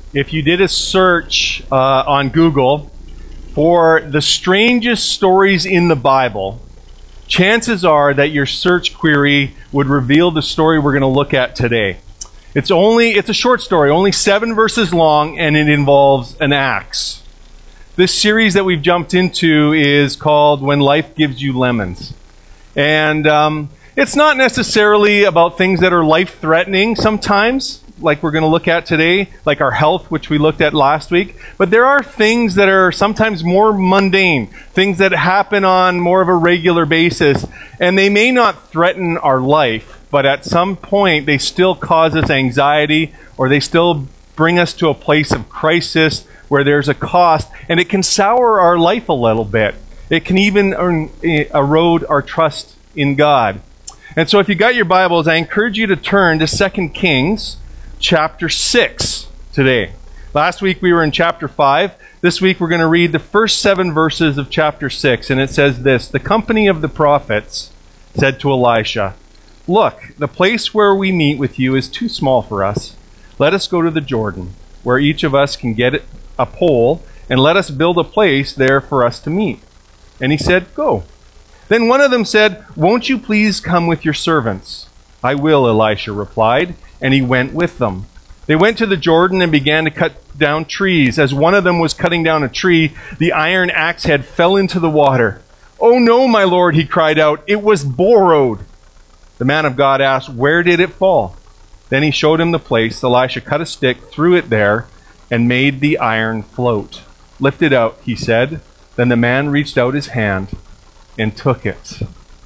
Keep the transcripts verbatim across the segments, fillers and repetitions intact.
If you did a search uh, on Google for the strangest stories in the Bible, chances are that your search query would reveal the story we're going to look at today. It's only, it's a short story, only seven verses long, and it involves an axe. This series that we've jumped into is called When Life Gives You Lemons. And um, it's not necessarily about things that are life-threatening sometimes, like we're going to look at today, like our health, which we looked at last week. But there are things that are sometimes more mundane, things that happen on more of a regular basis. And they may not threaten our life, but at some point they still cause us anxiety, or they still bring us to a place of crisis where there's a cost, and it can sour our life a little bit. It can even erode our trust in God. And so if you got your Bibles, I encourage you to turn to Second Kings chapter six today. Last week we were in chapter five. This week we're going to read the first seven verses of chapter six, and it says this: The company of the prophets said to Elisha, "Look, the place where we meet with you is too small for us. Let us go to the Jordan, where each of us can get a pole, and let us build a place there for us to meet." And he said, "Go." Then one of them said, "Won't you please come with your servants?" "I will," Elisha replied, and he went with them. They went to the Jordan and began to cut down trees. As one of them was cutting down a tree, the iron axe head fell into the water. "Oh no, my lord," he cried out, "it was borrowed." The man of God asked, "Where did it fall?" Then he showed him the place. Elisha cut a stick, threw it there, and made the iron float. "Lift it out," he said. Then the man reached out his hand and took it.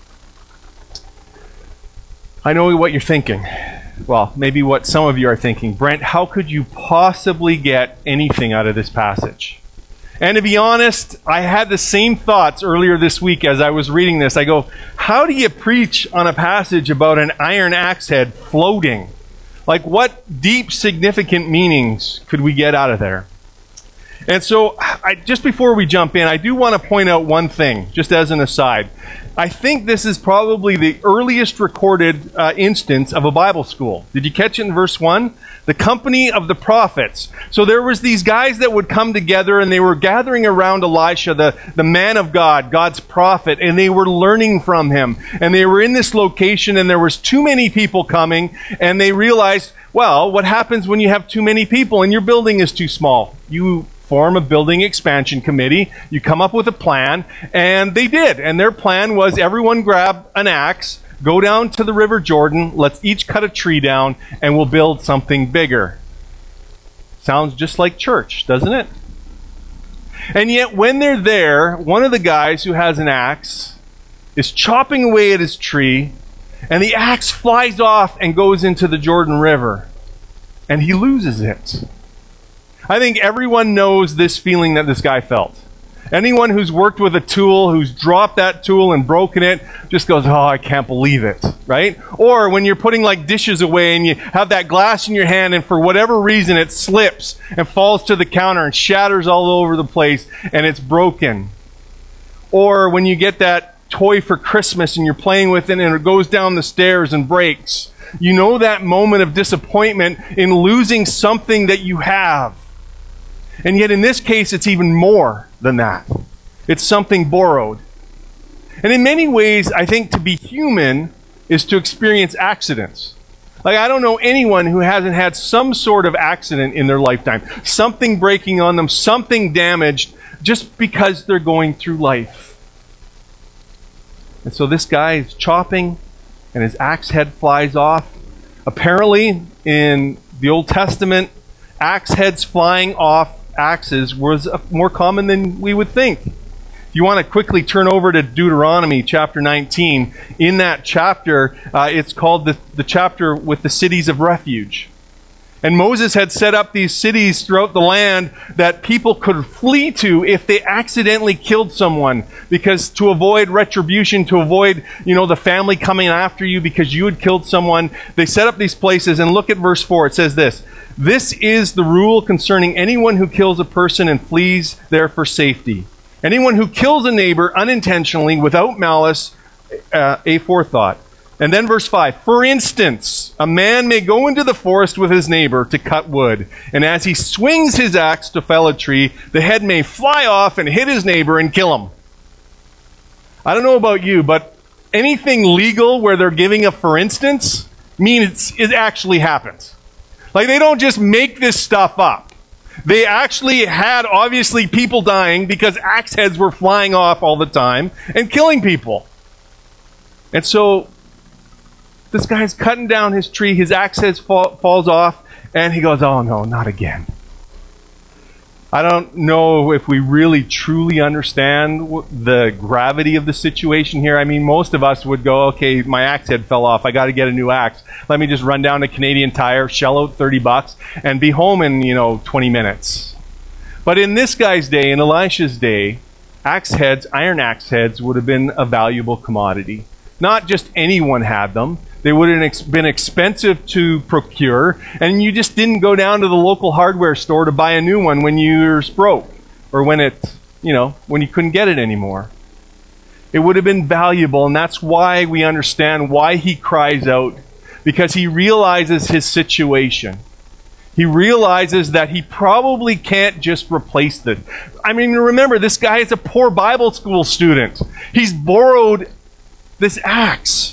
I know what you're thinking. Well, maybe what some of you are thinking. Brent, how could you possibly get anything out of this passage? And to be honest, I had the same thoughts earlier this week as I was reading this. I go, how do you preach on a passage about an iron axe head floating? Like, what deep, significant meanings could we get out of there? And so, I, just before we jump in, I do want to point out one thing, just as an aside. I think this is probably the earliest recorded uh, instance of a Bible school. Did you catch it in verse one? The company of the prophets. So there was these guys that would come together, and they were gathering around Elisha, the, the man of God, God's prophet, and they were learning from him. And they were in this location, and there was too many people coming, and they realized, well, what happens when you have too many people and your building is too small? You form a building expansion committee, you come up with a plan, and they did. And their plan was everyone grab an axe, go down to the River Jordan, let's each cut a tree down, and we'll build something bigger. Sounds just like church, doesn't it? And yet when they're there, one of the guys who has an axe is chopping away at his tree, and the axe flies off and goes into the Jordan River, and he loses it. I think everyone knows this feeling that this guy felt. Anyone who's worked with a tool, who's dropped that tool and broken it, just goes, "Oh, I can't believe it," right? Or when you're putting like dishes away and you have that glass in your hand and for whatever reason it slips and falls to the counter and shatters all over the place and it's broken. Or when you get that toy for Christmas and you're playing with it and it goes down the stairs and breaks. You know that moment of disappointment in losing something that you have. And yet in this case, it's even more than that. It's something borrowed. And in many ways, I think to be human is to experience accidents. Like, I don't know anyone who hasn't had some sort of accident in their lifetime. Something breaking on them, something damaged, just because they're going through life. And so this guy is chopping, and his axe head flies off. Apparently, in the Old Testament, axe heads flying off axes was more common than we would think. If you want to quickly turn over to Deuteronomy chapter nineteen, in that chapter, uh, it's called the, the chapter with the cities of refuge. And Moses had set up these cities throughout the land that people could flee to if they accidentally killed someone, because to avoid retribution, to avoid, you know, the family coming after you because you had killed someone, they set up these places. And look at verse four. It says this: "This is the rule concerning anyone who kills a person and flees there for safety. Anyone who kills a neighbor unintentionally without malice, uh, aforethought, And then verse five, for instance, a man may go into the forest with his neighbor to cut wood, and as he swings his axe to fell a tree, the head may fly off and hit his neighbor and kill him. I don't know about you, but anything legal where they're giving a for instance means it actually happens. Like, they don't just make this stuff up. They actually had, obviously, people dying because axe heads were flying off all the time and killing people. And so this guy's cutting down his tree, his axe head fall, falls off, and he goes, oh no, not again. I don't know if we really truly understand the gravity of the situation here. I mean, most of us would go, okay, my axe head fell off, I got to get a new axe. Let me just run down to Canadian Tire, shell out thirty bucks, and be home in, you know, twenty minutes. But in this guy's day, in Elisha's day, axe heads, iron axe heads, would have been a valuable commodity. Not just anyone had them. They would have been expensive to procure, and you just didn't go down to the local hardware store to buy a new one when yours broke, or when it, you know, when you couldn't get it anymore. It would have been valuable, and that's why we understand why he cries out, because he realizes his situation. He realizes that he probably can't just replace it. I mean, remember, this guy is a poor Bible school student. He's borrowed this axe.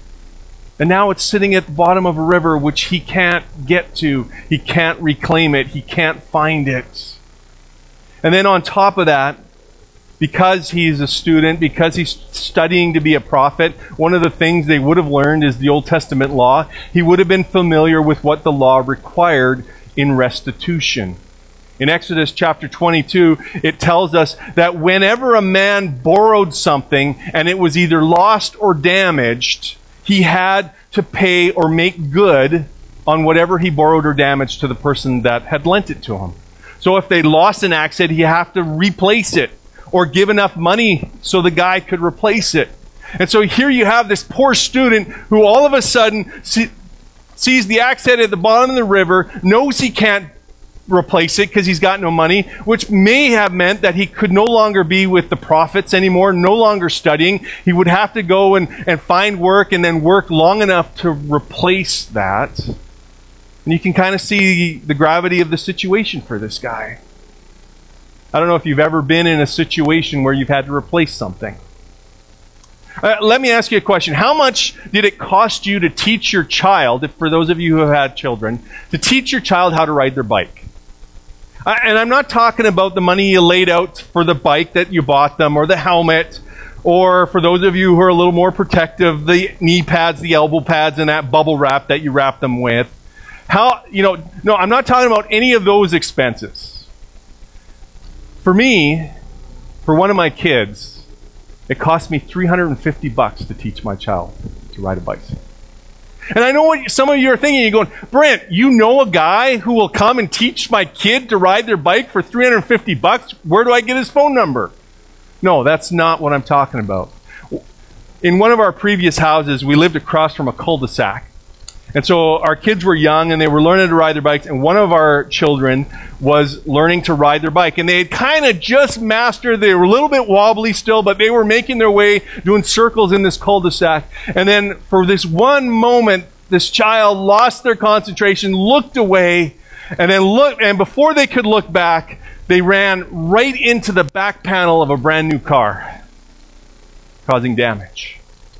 And now it's sitting at the bottom of a river which he can't get to. He can't reclaim it. He can't find it. And then on top of that, because he's a student, because he's studying to be a prophet, one of the things they would have learned is the Old Testament law. He would have been familiar with what the law required in restitution. In Exodus chapter twenty-two, it tells us that whenever a man borrowed something and it was either lost or damaged, he had to pay or make good on whatever he borrowed or damaged to the person that had lent it to him. So if they lost an axe head, he had to replace it or give enough money so the guy could replace it. And so here you have this poor student who all of a sudden see, sees the axe head at the bottom of the river, knows he can't replace it because he's got no money, which may have meant that he could no longer be with the prophets anymore, no longer studying. He would have to go and, and find work and then work long enough to replace that. And you can kind of see the gravity of the situation for this guy. I don't know if you've ever been in a situation where you've had to replace something. Uh, let me ask you a question. How much did it cost you to teach your child, if for those of you who have had children, to teach your child how to ride their bike? Uh, and I'm not talking about the money you laid out for the bike that you bought them, or the helmet, or for those of you who are a little more protective, the knee pads, the elbow pads, and that bubble wrap that you wrap them with. How, you know, no, I'm not talking about any of those expenses. For me, for one of my kids, it cost me three hundred fifty bucks to teach my child to ride a bicycle. And I know what some of you are thinking. You're going, Brent, you know a guy who will come and teach my kid to ride their bike for three hundred fifty bucks? Where do I get his phone number? No, that's not what I'm talking about. In one of our previous houses, we lived across from a cul-de-sac. And so our kids were young and they were learning to ride their bikes, and one of our children was learning to ride their bike. And they had kind of just mastered, they were a little bit wobbly still, but they were making their way, doing circles in this cul-de-sac. And then for this one moment, this child lost their concentration, looked away, and then looked, and before they could look back, they ran right into the back panel of a brand new car, causing damage.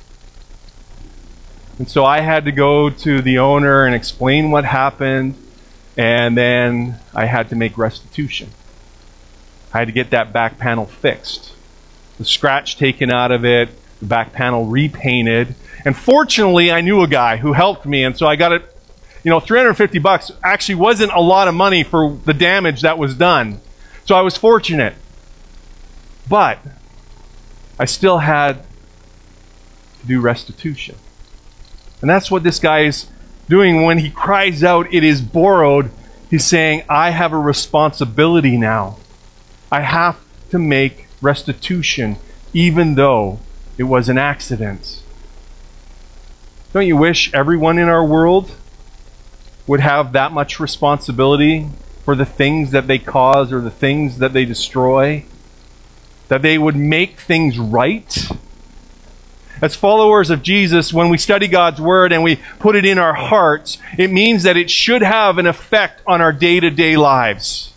And so I had to go to the owner and explain what happened, and then I had to make restitution. I had to get that back panel fixed. The scratch taken out of it, the back panel repainted, and fortunately I knew a guy who helped me, and so I got it, you know, three hundred fifty bucks actually wasn't a lot of money for the damage that was done. So I was fortunate. But I still had to do restitution. And that's what this guy is doing when he cries out, it is borrowed. He's saying, I have a responsibility now. I have to make restitution, even though it was an accident. Don't you wish everyone in our world would have that much responsibility for the things that they cause or the things that they destroy? That they would make things right? As followers of Jesus, when we study God's Word and we put it in our hearts, it means that it should have an effect on our day-to-day lives.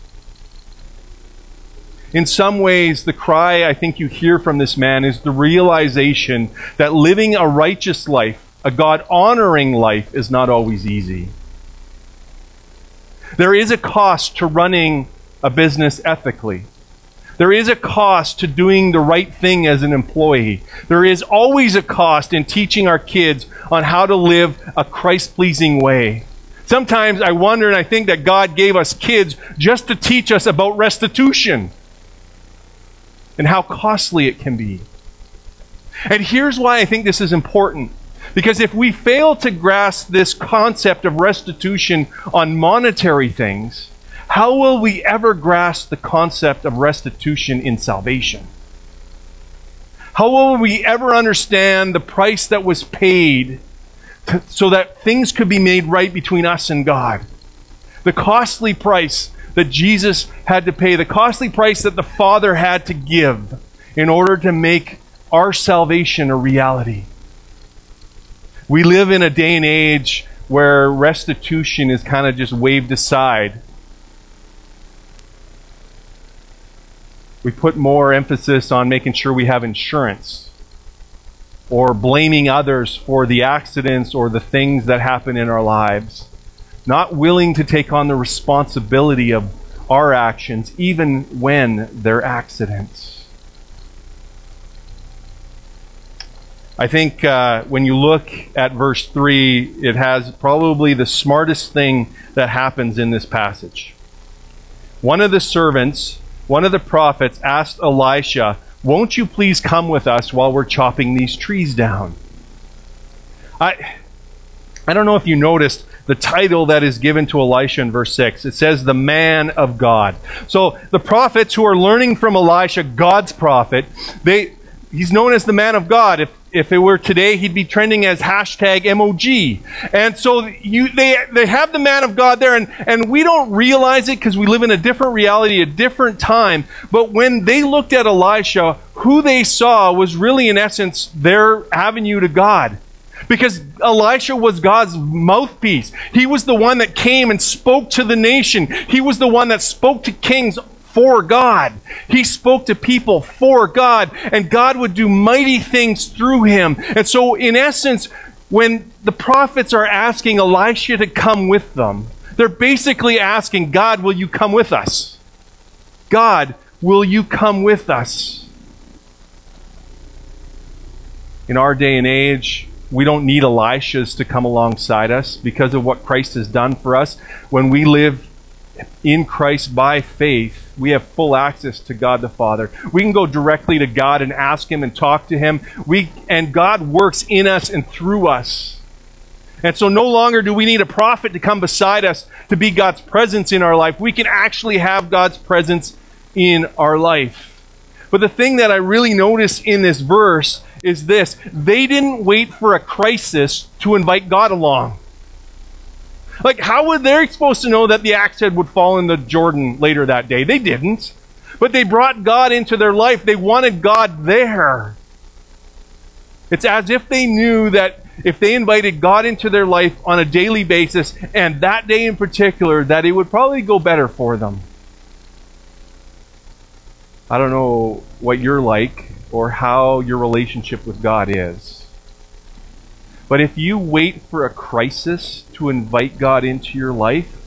In some ways, the cry I think you hear from this man is the realization that living a righteous life, a God-honoring life, is not always easy. There is a cost to running a business ethically. There is a cost to doing the right thing as an employee. There is always a cost in teaching our kids on how to live a Christ-pleasing way. Sometimes I wonder and I think that God gave us kids just to teach us about restitution and how costly it can be. And here's why I think this is important. Because if we fail to grasp this concept of restitution on monetary things, how will we ever grasp the concept of restitution in salvation? How will we ever understand the price that was paid to, so that things could be made right between us and God? The costly price that Jesus had to pay, the costly price that the Father had to give in order to make our salvation a reality. We live in a day and age where restitution is kind of just waved aside. We put more emphasis on making sure we have insurance, or blaming others for the accidents or the things that happen in our lives. Not willing to take on the responsibility of our actions, even when they're accidents. I think uh, when you look at verse three, it has probably the smartest thing that happens in this passage. One of the servants, one of the prophets, asked Elisha, "Won't you please come with us while we're chopping these trees down?" I, I don't know if you noticed the title that is given to Elisha in verse six. It says, "the man of God." So the prophets who are learning from Elisha, God's prophet, they he's known as the man of God. If if it were today, he'd be trending as hashtag M O G. And so you they they have the man of God there, and, and we don't realize it because we live in a different reality, a different time. But when they looked at Elisha, who they saw was really, in essence, their avenue to God. Because Elisha was God's mouthpiece. He was the one that came and spoke to the nation. He was the one that spoke to kings for God. He spoke to people for God, and God would do mighty things through him. And so, in essence, when the prophets are asking Elisha to come with them, they're basically asking, God, will you come with us? God, will you come with us? In our day and age, we don't need Elishas to come alongside us because of what Christ has done for us. When we live in Christ by faith, we have full access to God the Father. We can go directly to God and ask him and talk to him. We and God works in us and through us. And so no longer do we need a prophet to come beside us to be God's presence in our life. We can actually have God's presence in our life. But the thing that I really notice in this verse is this: they didn't wait for a crisis to invite God along. Like, how were they supposed to know that the axe head would fall in the Jordan later that day? They didn't. But they brought God into their life. They wanted God there. It's as if they knew that if they invited God into their life on a daily basis, and that day in particular, that it would probably go better for them. I don't know what you're like or how your relationship with God is. But if you wait for a crisis to invite God into your life,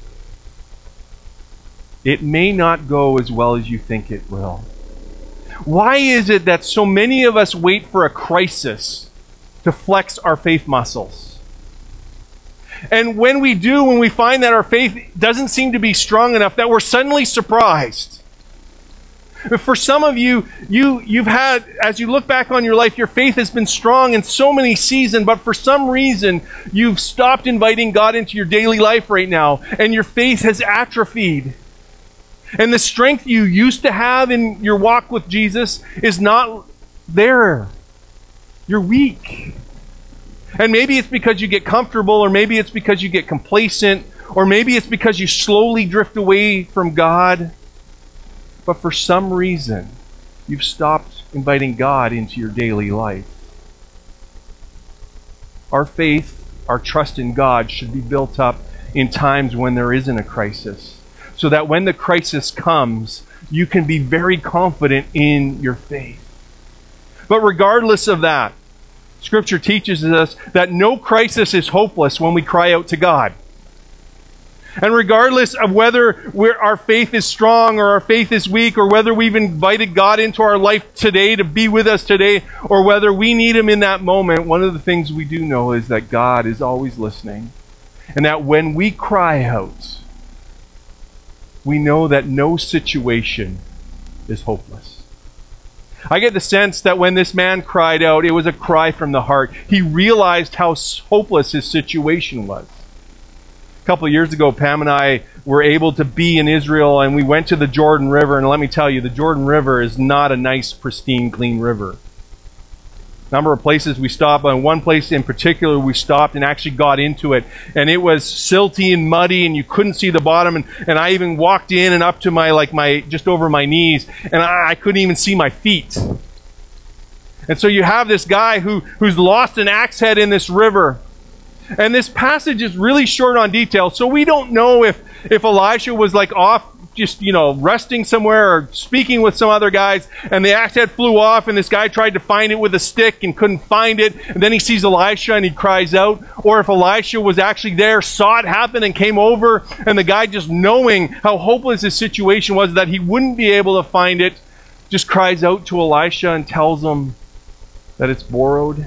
it may not go as well as you think it will. Why is it that so many of us wait for a crisis to flex our faith muscles? And when we do, when we find that our faith doesn't seem to be strong enough, that we're suddenly surprised. For some of you, you, you've had, as you look back on your life, your faith has been strong in so many seasons, but for some reason, you've stopped inviting God into your daily life right now, and your faith has atrophied. And the strength you used to have in your walk with Jesus is not there. You're weak. And maybe it's because you get comfortable, or maybe it's because you get complacent, or maybe it's because you slowly drift away from God. But for some reason, you've stopped inviting God into your daily life. Our faith, our trust in God should be built up in times when there isn't a crisis, so that when the crisis comes, you can be very confident in your faith. But regardless of that, Scripture teaches us that no crisis is hopeless when we cry out to God. And regardless of whether we're, our faith is strong or our faith is weak, or whether we've invited God into our life today to be with us today, or whether we need Him in that moment, one of the things we do know is that God is always listening. And that when we cry out, we know that no situation is hopeless. I get the sense that when this man cried out, it was a cry from the heart. He realized how hopeless his situation was. A couple of years ago, Pam and I were able to be in Israel, and we went to the Jordan River, and let me tell you, the Jordan River is not a nice, pristine, clean river. A number of places we stopped, and one place in particular we stopped and actually got into it, and it was silty and muddy, and you couldn't see the bottom, and, and I even walked in and up to my, like my, just over my knees, and I, I couldn't even see my feet. And so you have this guy who, who's lost an axe head in this river. And this passage is really short on detail, so we don't know if, if Elisha was like off, just, you know, resting somewhere or speaking with some other guys, and the axe head flew off, and this guy tried to find it with a stick and couldn't find it, and then he sees Elisha and he cries out, or if Elisha was actually there, saw it happen and came over, and the guy, just knowing how hopeless his situation was, that he wouldn't be able to find it, just cries out to Elisha and tells him that it's borrowed.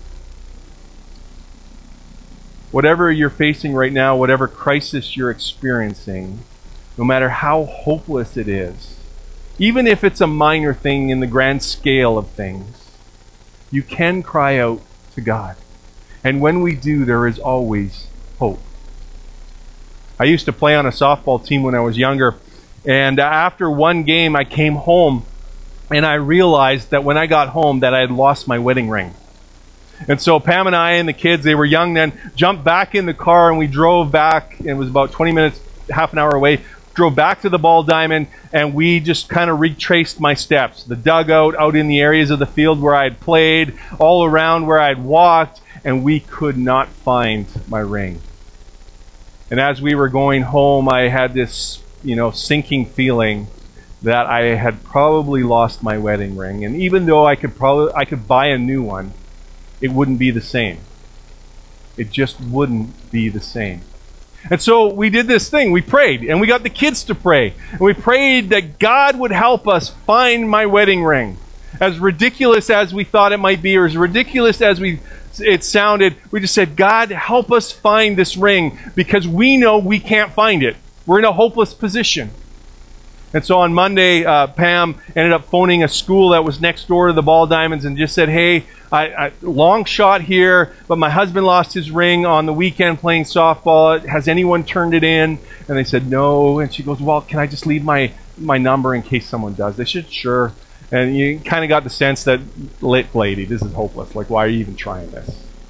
Whatever you're facing right now, whatever crisis you're experiencing, no matter how hopeless it is, even if it's a minor thing in the grand scale of things, you can cry out to God. And when we do, there is always hope. I used to play on a softball team when I was younger, and after one game I came home and I realized that when I got home that I had lost my wedding ring. And so Pam and I and the kids, they were young then, jumped back in the car and we drove back. It was about twenty minutes, half an hour away. Drove back to the Ball Diamond, and we just kind of retraced my steps. The dugout, out in the areas of the field where I had played, all around where I had walked, and we could not find my ring. And as we were going home, I had this, you know, sinking feeling that I had probably lost my wedding ring. And even though I could probably I could buy a new one, it wouldn't be the same. It just wouldn't be the same. And so we did this thing. We prayed, and we got the kids to pray. And we prayed that God would help us find my wedding ring. As ridiculous as we thought it might be, or as ridiculous as we it sounded, we just said, God, help us find this ring, because we know we can't find it. We're in a hopeless position. And so on Monday, uh, Pam ended up phoning a school that was next door to the Ball Diamonds and just said, hey, I, I, long shot here, but my husband lost his ring on the weekend playing softball. Has anyone turned it in? And they said, no. And she goes, well, can I just leave my, my number in case someone does? They said, sure. And you kind of got the sense that, lady, this is hopeless. Like, why are you even trying this?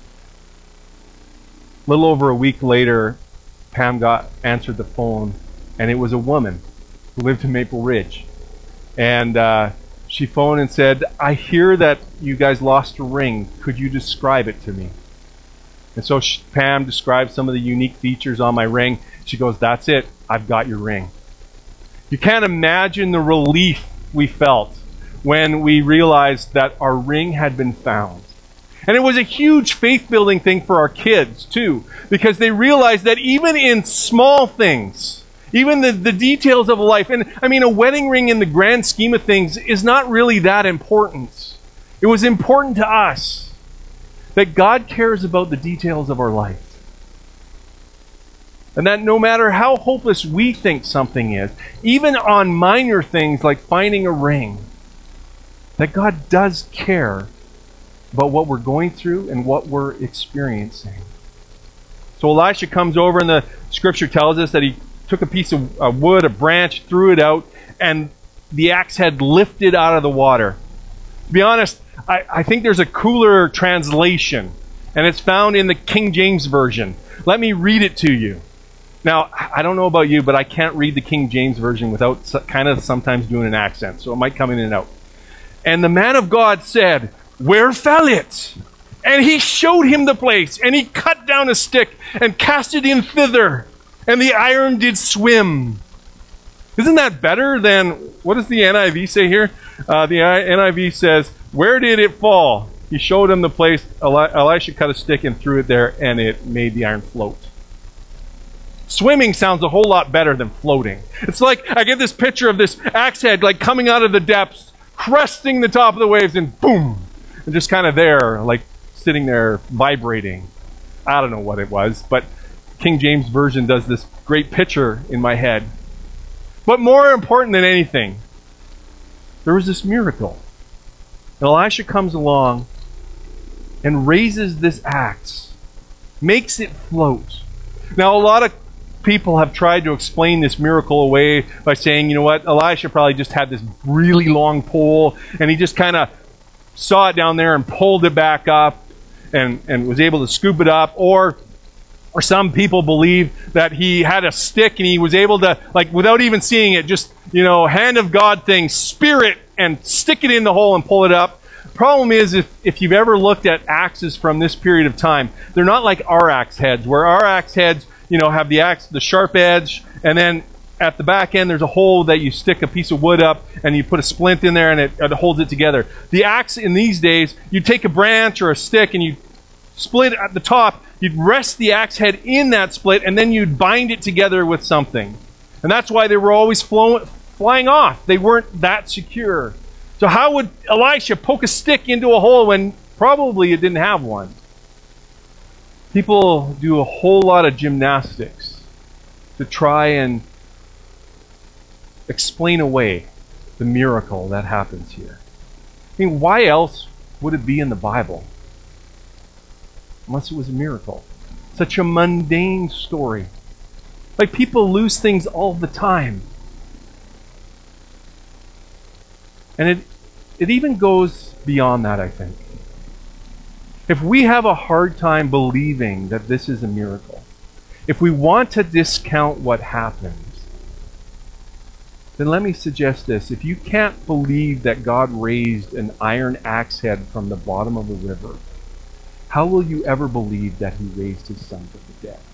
A little over a week later, Pam got answered the phone, and it was a woman who lived in Maple Ridge. And uh, she phoned and said, I hear that you guys lost a ring. Could you describe it to me? And so she, Pam described some of the unique features on my ring. She goes, that's it. I've got your ring. You can't imagine the relief we felt when we realized that our ring had been found. And it was a huge faith-building thing for our kids, too, because they realized that even in small things, even the, the details of life, and I mean, a wedding ring in the grand scheme of things is not really that important. It was important to us that God cares about the details of our life. And that no matter how hopeless we think something is, even on minor things like finding a ring, that God does care about what we're going through and what we're experiencing. So Elisha comes over, and the scripture tells us that he took a piece of uh, wood, a branch, threw it out, and the axe head lifted out of the water. To be honest, I, I think there's a cooler translation, and it's found in the King James Version. Let me read it to you. Now, I don't know about you, but I can't read the King James Version without kind of sometimes doing an accent, so it might come in and out. And the man of God said, where fell it? And he showed him the place, and he cut down a stick and cast it in thither, and the iron did swim. Isn't that better than, what does the N I V say here? Uh, the N I V says, where did it fall? He showed him the place. Eli- Elisha cut a stick and threw it there, and it made the iron float. Swimming sounds a whole lot better than floating. It's like, I get this picture of this axe head like coming out of the depths, cresting the top of the waves, and boom, and just kind of there, like sitting there vibrating. I don't know what it was, but King James Version does this great picture in my head. But more important than anything, there was this miracle. And Elisha comes along and raises this axe, makes it float. Now, a lot of people have tried to explain this miracle away by saying, you know what, Elisha probably just had this really long pole, and he just kind of saw it down there and pulled it back up and, and was able to scoop it up. Or Or some people believe that he had a stick and he was able to, like, without even seeing it, just, you know, hand of God thing, spear it and stick it in the hole and pull it up. Problem is, if, if you've ever looked at axes from this period of time, they're not like our axe heads, where our axe heads, you know, have the axe, the sharp edge, and then at the back end there's a hole that you stick a piece of wood up and you put a splint in there and it, it holds it together. The axe in these days, you take a branch or a stick and you split at the top, you'd rest the axe head in that split, and then you'd bind it together with something. And that's why they were always flow, flying off. They weren't that secure. So how would Elisha poke a stick into a hole when probably it didn't have one? People do a whole lot of gymnastics to try and explain away the miracle that happens here. I mean, why else would it be in the Bible? Unless it was a miracle. Such a mundane story. Like, people lose things all the time. And it it even goes beyond that, I think. If we have a hard time believing that this is a miracle, if we want to discount what happens, then let me suggest this. If you can't believe that God raised an iron axe head from the bottom of the river, how will you ever believe that he raised his son from the dead?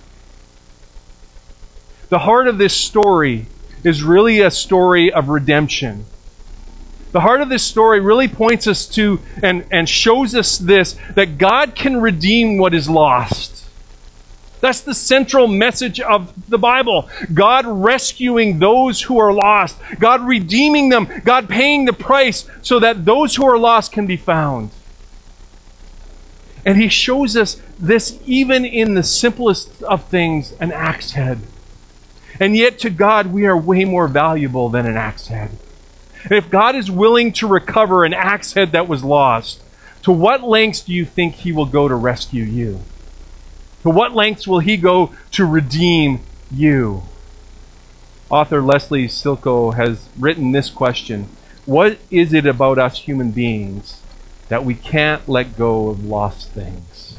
The heart of this story is really a story of redemption. The heart of this story really points us to and, and shows us this, that God can redeem what is lost. That's the central message of the Bible. God rescuing those who are lost. God redeeming them. God paying the price so that those who are lost can be found. And he shows us this even in the simplest of things, an axe head. And yet to God, we are way more valuable than an axe head. And if God is willing to recover an axe head that was lost, to what lengths do you think he will go to rescue you? To what lengths will he go to redeem you? Author Leslie Silko has written this question: what is it about us human beings that we can't let go of lost things?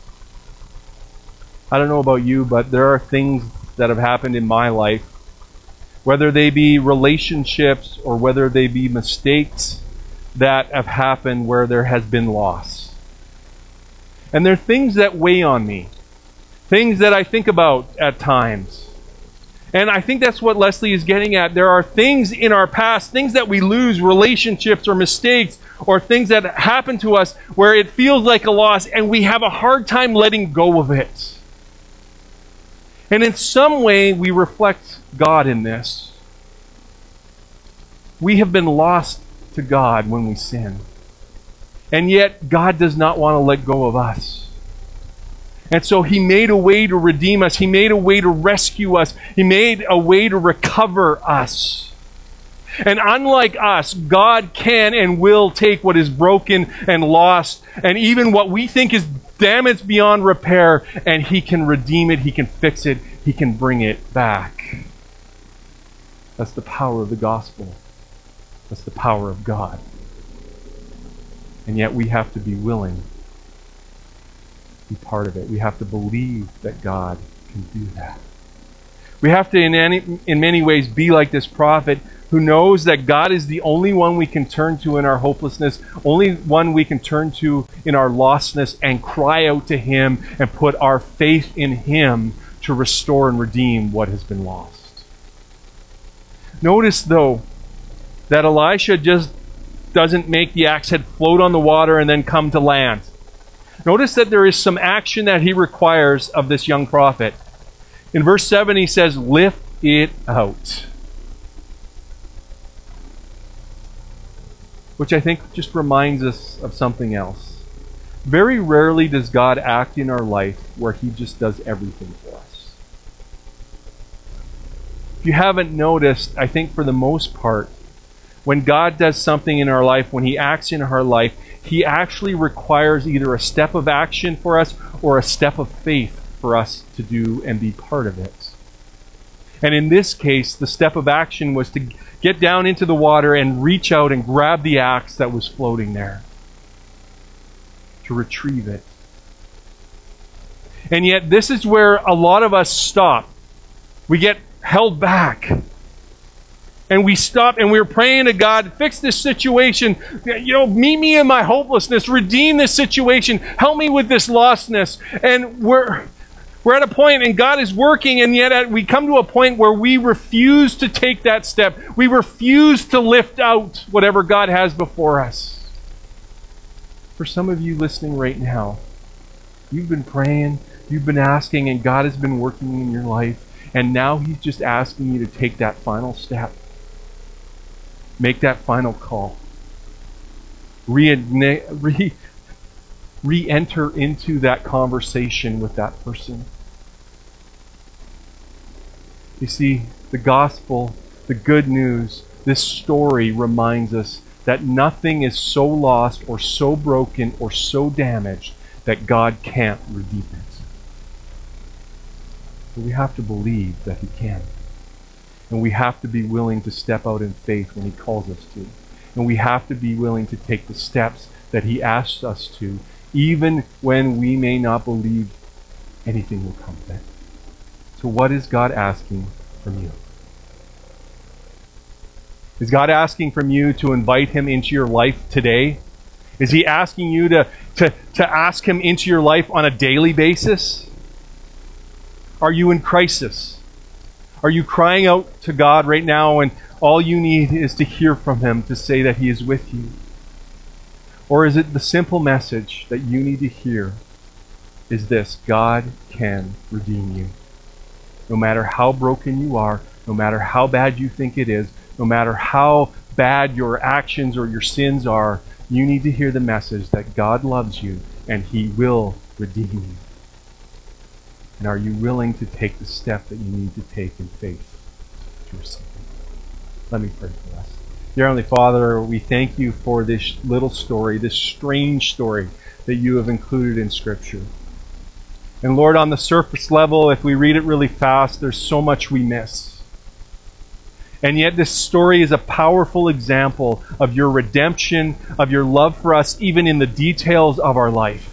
I don't know about you, but there are things that have happened in my life, whether they be relationships or whether they be mistakes that have happened where there has been loss. And there are things that weigh on me, things that I think about at times. And I think that's what Leslie is getting at. There are things in our past, things that we lose, relationships or mistakes, or things that happen to us where it feels like a loss and we have a hard time letting go of it. And in some way, we reflect God in this. We have been lost to God when we sin. And yet, God does not want to let go of us. And so he made a way to redeem us. He made a way to rescue us. He made a way to recover us. And unlike us, God can and will take what is broken and lost, and even what we think is damaged beyond repair, and he can redeem it, he can fix it, he can bring it back. That's the power of the gospel. That's the power of God. And yet we have to be willing to be part of it. We have to believe that God can do that. We have to, in, any, in many ways, be like this prophet who knows that God is the only one we can turn to in our hopelessness, only one we can turn to in our lostness, and cry out to Him and put our faith in Him to restore and redeem what has been lost. Notice, though, that Elisha just doesn't make the axe head float on the water and then come to land. Notice that there is some action that he requires of this young prophet. In verse seven, he says, "Lift it out." Which I think just reminds us of something else. Very rarely does God act in our life where He just does everything for us. If you haven't noticed, I think for the most part, when God does something in our life, when He acts in our life, He actually requires either a step of action for us or a step of faith for us to do and be part of it. And in this case, the step of action was to get down into the water and reach out and grab the axe that was floating there, to retrieve it. And yet this is where a lot of us stop. We get held back. And we stop and we're praying to God, fix this situation. You know, meet me in my hopelessness. Redeem this situation. Help me with this lostness. And we're we're at a point, and God is working, and yet we come to a point where we refuse to take that step. We refuse to lift out whatever God has before us. For some of you listening right now, you've been praying, you've been asking, and God has been working in your life, and now He's just asking you to take that final step. Make that final call. Re- re- re-enter into that conversation with that person. You see, the gospel, the good news, this story reminds us that nothing is so lost or so broken or so damaged that God can't redeem it. But we have to believe that He can. And we have to be willing to step out in faith when He calls us to. And we have to be willing to take the steps that He asks us to, even when we may not believe anything will come of it. So what is God asking from you? Is God asking from you to invite Him into your life today? Is He asking you to, to, to ask Him into your life on a daily basis? Are you in crisis? Are you crying out to God right now and all you need is to hear from Him to say that He is with you? Or is it the simple message that you need to hear is this: God can redeem you. No matter how broken you are, no matter how bad you think it is, no matter how bad your actions or your sins are, you need to hear the message that God loves you and He will redeem you. And are you willing to take the step that you need to take in faith to receive it? Let me pray for us. Dear Heavenly Father, we thank You for this little story, this strange story that You have included in Scripture. And Lord, on the surface level, if we read it really fast, there's so much we miss. And yet this story is a powerful example of Your redemption, of Your love for us, even in the details of our life.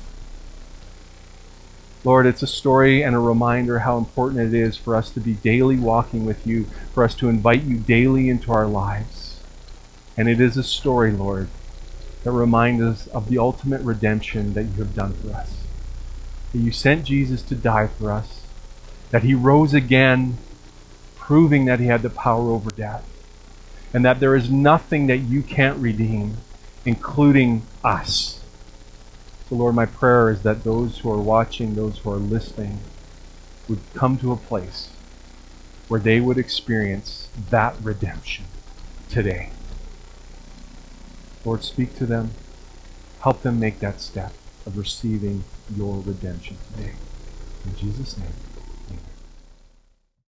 Lord, it's a story and a reminder how important it is for us to be daily walking with You, for us to invite You daily into our lives. And it is a story, Lord, that reminds us of the ultimate redemption that You have done for us. That You sent Jesus to die for us, that He rose again, proving that He had the power over death, and that there is nothing that You can't redeem, including us. So Lord, my prayer is that those who are watching, those who are listening, would come to a place where they would experience that redemption today. Lord, speak to them. Help them make that step of receiving Your redemption today. In Jesus' name, amen.